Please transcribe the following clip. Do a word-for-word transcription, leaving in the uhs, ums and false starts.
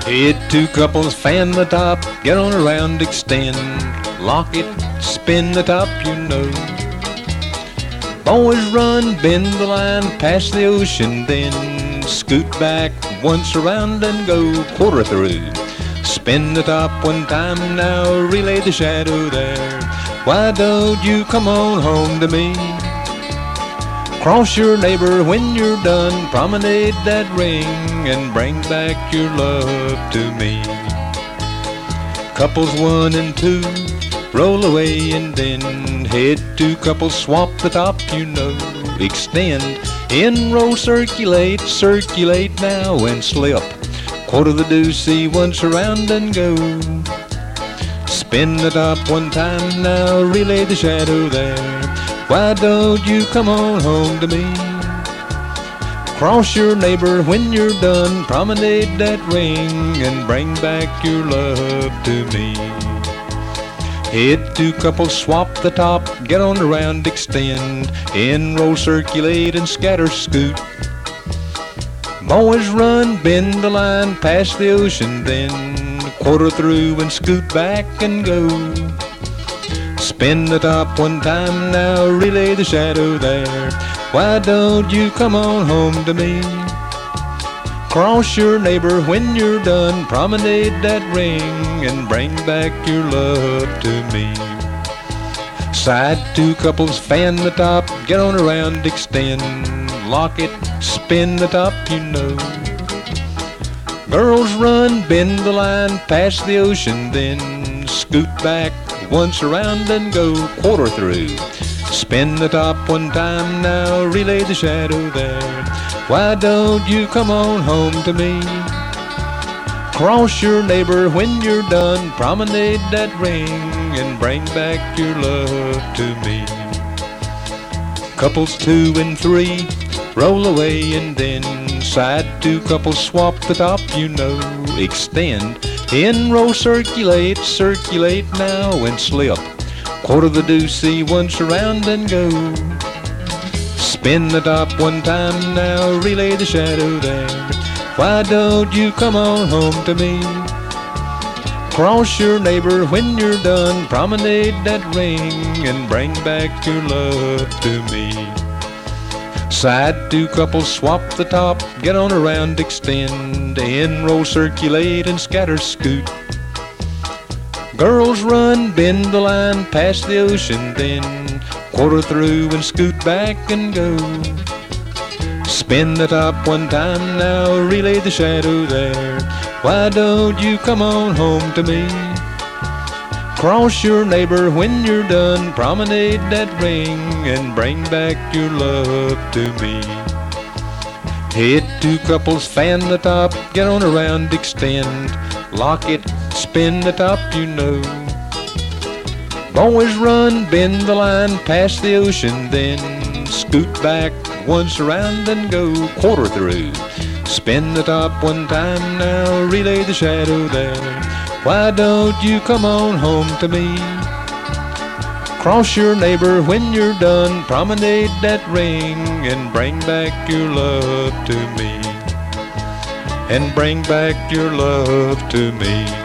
Head two couples, fan the top, get on around, extend, lock it, spin the top, you know. Boys run, bend the line, pass the ocean, then scoot back once around and go quarter through. Spin the top one time now, relay the shadow there. Why don't you come on home to me? Cross your neighbor when you're done, promenade that ring and bring back your love to me. Couples one and two, roll away and then head two couples, swap the top, you know. Extend, in, roll, circulate, circulate now and slip. Quarter the deuce, once around and go. Spin the top one time now, relay the shadow there. Why don't you come on home to me? Cross your neighbor when you're done, promenade that ring and bring back your love to me. Head two couples, swap the top, get on around, extend, in, roll, circulate and scatter, scoot. Boys run, bend the line, pass the ocean, then quarter through and scoot back and go. Spin the top one time now, relay the shadow there. Why don't you come on home to me? Cross your neighbor when you're done, promenade that ring and bring back your love to me. Side two couples, fan the top, get on around, extend, lock it, spin the top, you know. Girls run, bend the line, pass the ocean, then scoot back once around and go quarter through. Spin the top one time now, relay the shadow there. Why don't you come on home to me? Cross your neighbor when you're done, promenade that ring and bring back your love to me. Couples two and three, roll away and then side two couples, swap the top, you know. Extend, in, roll, circulate, circulate now and slip. Quarter the deuce, once around and go. Spin the top one time now, relay the shadow there. Why don't you come on home to me? Cross your neighbor when you're done, promenade that ring and bring back your love to me. Side two couples, swap the top, get on around, extend, in, roll, circulate and scatter, scoot. Girls run, bend the line, pass the ocean, then quarter through and scoot back and go. Spin the top one time now, relay the shadow there. Why don't you come on home to me? Cross your neighbor when you're done, promenade that ring and bring back your love to me. Head two couples, fan the top, get on around, extend, lock it, spin the top, you know. Boys run, bend the line, pass the ocean, then scoot back once around and go quarter through. Spin the top one time now, relay the shadow there. Why don't you come on home to me? Cross your neighbor when you're done, promenade that ring and bring back your love to me. And bring back your love to me.